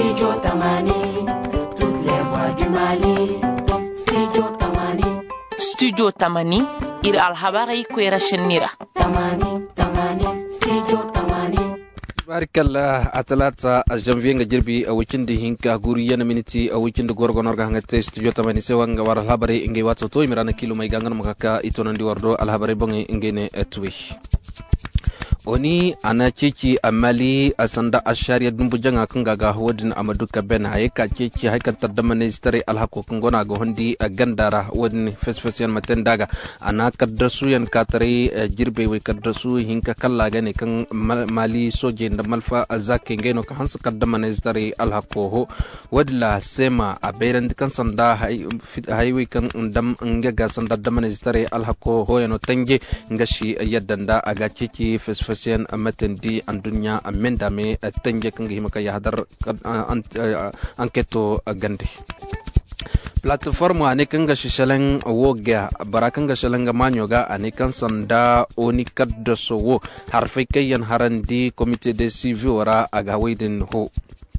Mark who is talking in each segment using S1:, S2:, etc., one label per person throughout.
S1: Studio Tamani, toutes les voix du Mali. Studio Tamani.
S2: Studio Tamani, ir alhabarai kwera shenira.
S1: Tamani, Studio Tamani.
S3: Barakallah atalata a janvier nga jirbi a wikindi hinka guri yana miniti a wikindi gorgonor ga hangate studio Tamani sewa nga war alhabari inge wato to imirana kilo mai gangan makaka itonandi wardo alhabari bonge ingene etwi. Oni ana ceci a Mali a sanda a shari'a dumbu janga kan gaga wadin amaduka ben hayka ceci haykan tadama ne stare alhako kan gona ga hondi a gandara wadin fesfesiyan maten daga ana kaddasu yan katare jirbe we kaddasu hinka kalla gane kan Mali soje da malfa azake ngeno ka hansa kaddama ne stare alhako ho wadla sema a bayran kan sanda haywe kan dam ngaga sanda dama ne stare alhako ho yano tange ngashi yaddanda aga ceci fesfesiyan amatendi andunya amenda me tenge kan himaka ya hadar anketo gande platform ane kanga shishalang woga barakanga shalanga manyoga ane kan sanda oni kaddo so harfe kayan harandi comité de suivi ora aga widen ho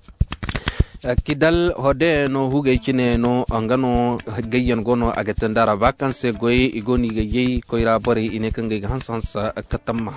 S3: kidal hode no huge kine no angano gayyan gono agatandara vacances goy igoni gayyi koira bari ine kanga hansansa katamma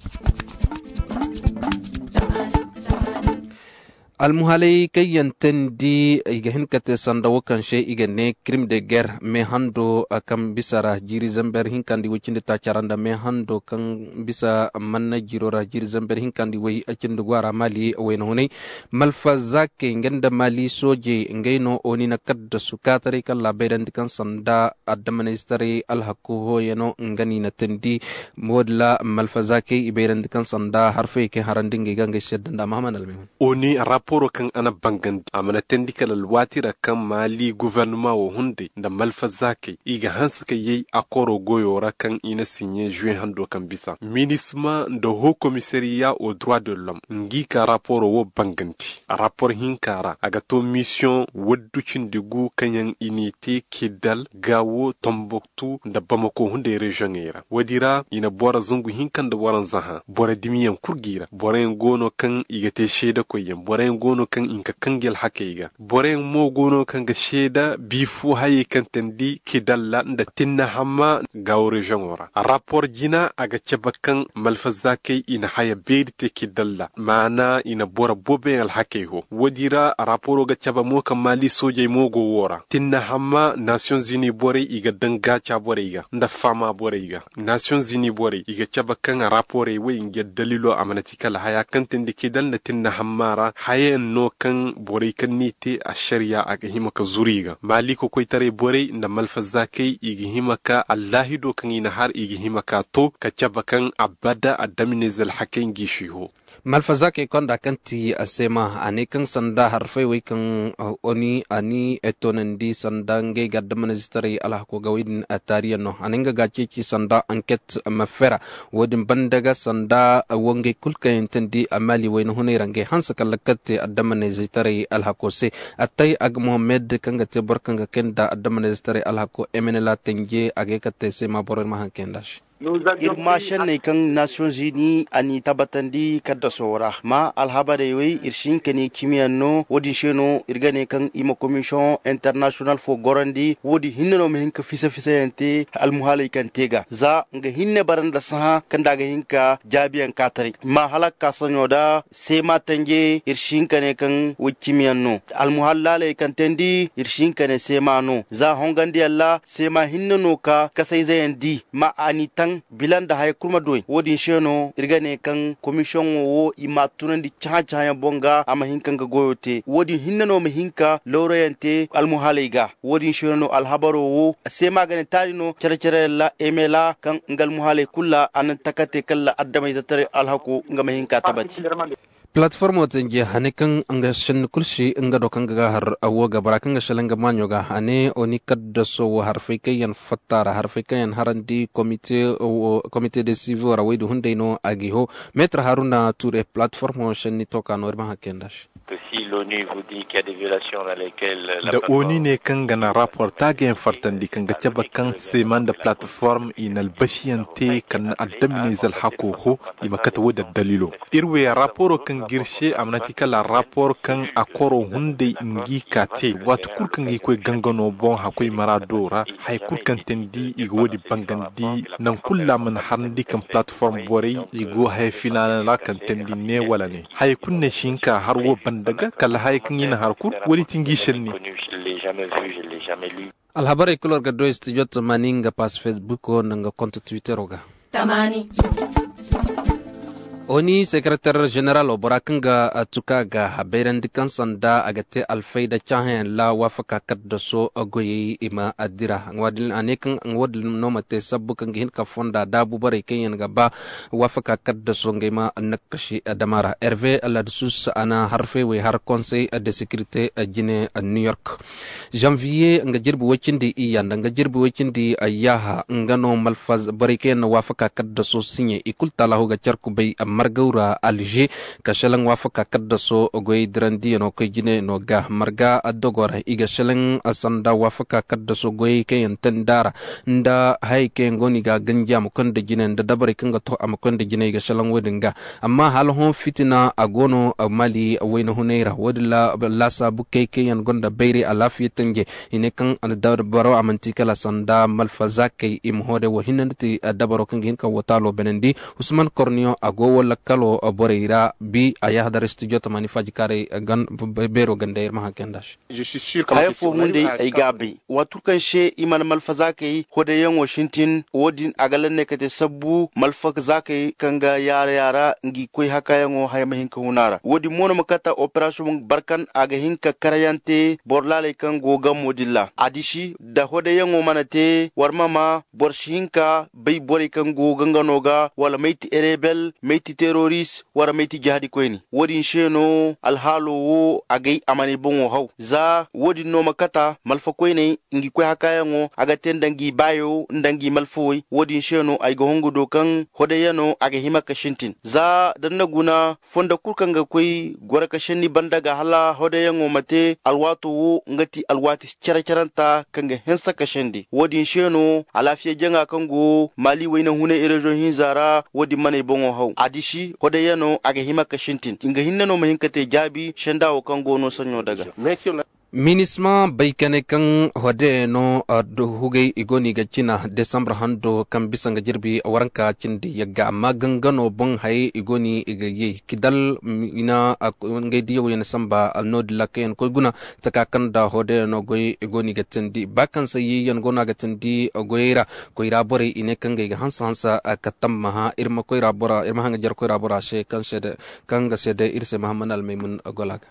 S3: almuhalai kayan tendi igahin kate sanda wakan she igane crime de guerre me hando akam bisara jiri zamber hinkandi wicinde ta charanda me hando kan bisa manna jirora jiri zamber hinkandi wi acinde gwara Mali wayno hunay malfa zake ngenda Mali soje ngayno oni na kadda sukatare kala bedan kan sanda administrari alhaqu hoyano ngani na tendi modla malfa zake ibedan kan sanda harfe ke harandinge gange shedda Muhammad Almin
S4: oni raporo kan ana bangan amana tendikal alwatira kan Mali gouvernement wo hunde da malfa zake iga hanska yayi akoro goyora kan ina signé juin hando kan bisa minisma da haut commissariat aux droits de l'homme ngi ka raporo wo banganti rapport hinkara aga to mission wodducin digu kanyan inite kidal gawo Tombouctou da Bamako hunde region era wadira ina bora zungu hinkan da waran zaha bora dimiyan kurgira bora ngono kan igate sheda koyen bora gono kan inka kangel hakeiga boren mo gono kan ga sheda bifu haye kan tendi kidalla nda tinna hamma gawre jangora rapport jina aga cebakan malfazake ina haya bedite kidalla mana ina bora bobe al hakeiho wadira rapport ga ceba mo kan Mali soje mo go wora tinna hamma Nations Unies bore iga danga cha bore iga nda fama bore iga Nations Unies bore iga cebakan rapport e we inga dalilo amanatikala haya kan tendi kidalla tinna hammara haye no kan bore kan nite a sharia a himaka zuriga Mali ko koitare bore na malfazake igi himaka Allahi do kan ina har igi himaka to ka cabakan abada adamine zal hakin gishiho
S3: malfazake konda kanti asema ane kan sanda harfe we kan oni ani etonandi sanda nge gadda ministry ala ko gawin atariya no anenga gace ki sanda enquête mafera wodin bandaga sanda wonge kulka entendi amali we no hunay range hansa kalakate adda ministry ala ko se atay ag Mohammed kanga te borkanga kenda adda ministry ala ko emenela tenje age kate sema borer ma kendash
S5: irmashan ne kan Nations Unies ani tabatandi kadda sora ma alhabare we irshin kene kimiyanno wodi sheno irgane kan ima commission international for gorandi wodi hinno me hinka fisa yante almuhalai kan tega za nga hinne baranda saha kan daga hinka jabiyan katari ma halakka sanyoda sema tanje irshin kane kan wikimiyanno almuhalale kan tendi irshin kane sema no za hongandi alla sema hinno no ka kasai zayandi ma ani tan bilanda hay kurma doy wodi sheno irgane kan commission wo imatunan di cha bonga ama hinkan ga goyote wodi hinnano me hinka loroyante almuhalayga wodi sheno alhabaro wo sema gane tarino cere la emela kan ngal muhalay kulla an takate kala addamay zatare alhaqu ngama hinka tabati
S3: platform otenje hanekan anga shen kulshi anga dokanga ga har awoga barakanga shalanga manyoga hane oni kadda so harfe kayan fatara harfe kayan harandi comité de suivi wara wedu hunde no agiho metra haruna tour platform shen ni toka no irma hakendash
S6: que si l'ONU vous dit qu'il y a des violations dans lesquelles
S4: da oni ne kan gana rapport ta ga fartandi kan ga taba kan seman da platform inal bashiyante kan addamini zal hako ho imakata wada dalilo irwe rapport kan girshe amnati kala rapport kan akoro hunde ingi kate watu kurkan gi koy gangano bon hakoy maradora hay kurkan tendi igodi bangandi nan kullaman harndi kan platform bore igo hay finana la kan tendi ne wala ne hay kunne shinka har wo bandaga kala hay kan yin harkur wali tingi shenni
S3: alhabari kulor ga do studio tamani nga pas Facebook o nga compte Twitter oga
S1: tamani
S3: oni secrétaire général o borakanga tukaga haberan dikan sanda agate alfaida chahen la wafaka kaddo so agoyi ima adira ngwadil anekan ngwadil no mate sabbu kan hin ka fonda dabu bare kenyan gaba wafaka kaddo so ngema nakashi adamara hervé aladsus ana harfe we har conseil de sécurité jine New York janvier nga jirbu wacindi iyanda nga jirbu wacindi ayaha ngano malfaz bare ken wafaka kaddo so signé ikulta lahu ga charku bay margaura alger kashalang wafaka kadda so goy drandi no ko jine no ga marga adogora iga shalang asanda wafaka kadda so goy kayen tandara nda hay ke ngoni ga ganja mu kon de jine nda dabare kanga to am kon de jine iga shalang wedinga amma hal hon fitina agono mali wayna huneira wadla lasa bukke kayen gonda bayri alafi tanje ine kan al dar baro amanti kala sanda malfazake im hode wo hinanti dabaro kan hin ka wotalo benendi usman kornio ago wala kalo boreira bi ayah dar studio tamani fajikare gan bero gandair maha kendash
S5: je suis sûr que ay fo munde ay gabi waturkan she iman malfazake hode yan Washington wodin agalan ne kate sabbu malfazake kanga yara ngi koy hakayango hay mahin ka hunara wodi mono makata operation barkan aga hinka karayante borlale kan gogam modilla adishi da hode yan manate warmama borshinka bay bore kan goganganoga wala meiti erebel meiti terrorist wara meiti jihadi koyni wodi sheno alhalo wo agay amani bongo haw za wodi no makata malfa koyne ngi koy hakayango aga tendangi bayo ndangi malfoy wodi sheno ay go hongo do kan hodayano aga himaka shintin za danna guna fonda kurkanga koy gora ka shenni bandaga hala hodayango mate alwato wo ngati alwati charanta kanga hensa ka shendi wodi sheno alafiya janga kango mali wayna hune erejo hinzara wodi mane bongo haw adishi hodayano aga himaka shintin inga hinnano mahinkate jabi shendawo kango no sanyo daga
S3: minisma baykane kan hode no do hugay igoni ga China December hando kan bisanga jirbi waranka cindi yaga magangano bon hay igoni igaye kidal ina ngay diyo yana samba alnod laken koy guna takakan da hode no goy igoni ga tindi bakan sayi yan gona ga tindi goyira koyra bore ine kan ga hansa katam maha irma koyra bora irma hanga jar koyra bora she kan shede kan ga shede irse Muhammad al-Maimun golaga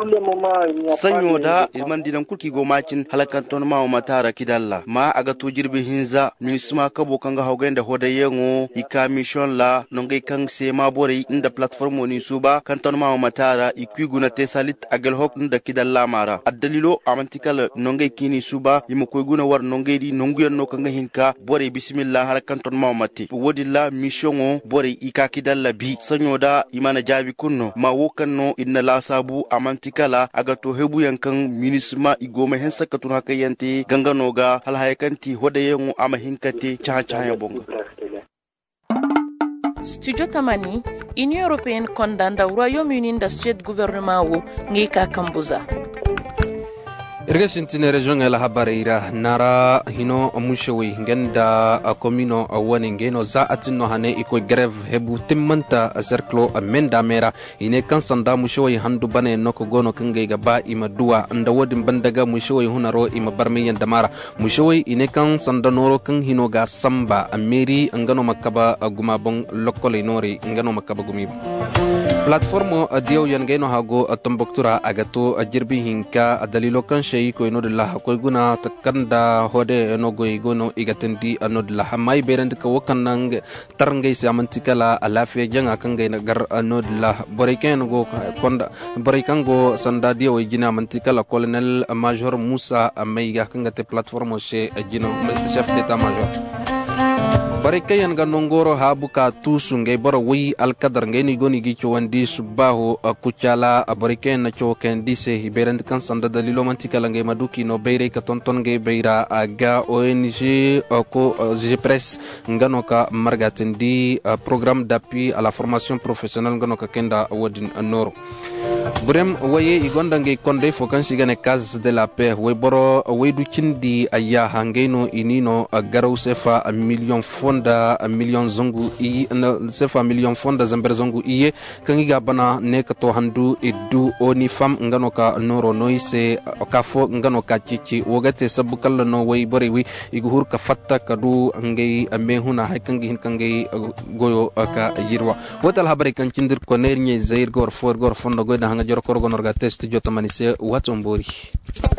S5: sanyo da ilman dinan kulki go makin halakan ton ma matara kidalla ma aga to jirbi hinza minisma kabo kanga hawgenda hodayengo ika mission la nongay kang sema bore inda platform ni suba kan ton ma matara ikuguna tesalit agal hok inda kidalla mara addalilo amantikal nongay kini suba yimukoy guna war nongay di nonguyen no kanga hinka bore bismillah halakan ton ma mati wodilla mission bore ika kidalla bi sanyo da imana jabi kunno ma wokanno inna la sabu kala aga to hebu yankan minisma igoma hen sakatun hakayante ganganoga hal hayakanti hodayengu ama hinkate cha bonga
S2: Studio Tamani, Union Européenne condamne le Royaume-Uni da Suède gouvernement wo ngika kambuza.
S3: Irgashintine region el habareira nara hino mushawi ngenda komino wani ngeno za atino hane iko greve hebu timmanta cerclo amenda mera ine kan sanda mushawi handu bane noko gono kangai gaba ima duwa anda wodin bandaga mushawi hunaro ima barmi yanda mara mushawi ine kan sanda noro kan hino ga samba ameri ngano makaba gumabong lokole nori ngano makaba gumiba platformo diyo yan ngeno hago tomboktura agato jirbi hinka dalilo kan shay ko ino dilla ko guna takanda hode no goy gono igatendi ano dilla hamay berend ko wakanang tarngay sa mantikala alafiya janga kangay nagar ano dilla boriken go konda borikan go sanda diyo jina mantikala colonel major Musa Amaiga kangate platformo she jino chef d'état major bare kayan ga nongoro habu ka tusu ngai bara wi alkadar ngai ni goni gi chowandi subahu kuchala bare kayan na chow kendi se hiberand kan sanda dalilo mantikala ngai maduki no beire ka tonton ngai beira aga ONG ko GPRES ngano ka margatendi programme d'appui à la formation professionnelle ngano ka kenda wadin noro Burem waye igonda ngai konde fokansi gane cas de la paix we boro we du cindi aya hangeno inino garau sefa a million fonda a million zongu i sefa million fonda zamber zongu iye kangiga bana ne kato handu edu oni fam ngano ka noro noise kafo ngano ka chichi wogate sabukalla no way bari wi iguhur ka fatta kadu ngai amehuna haykangi hinkangi goyo ka yirwa wotal habari kan cindir ko nernye zair gor for gor fondo goida hanga jor korgo norga test jotamanise watombori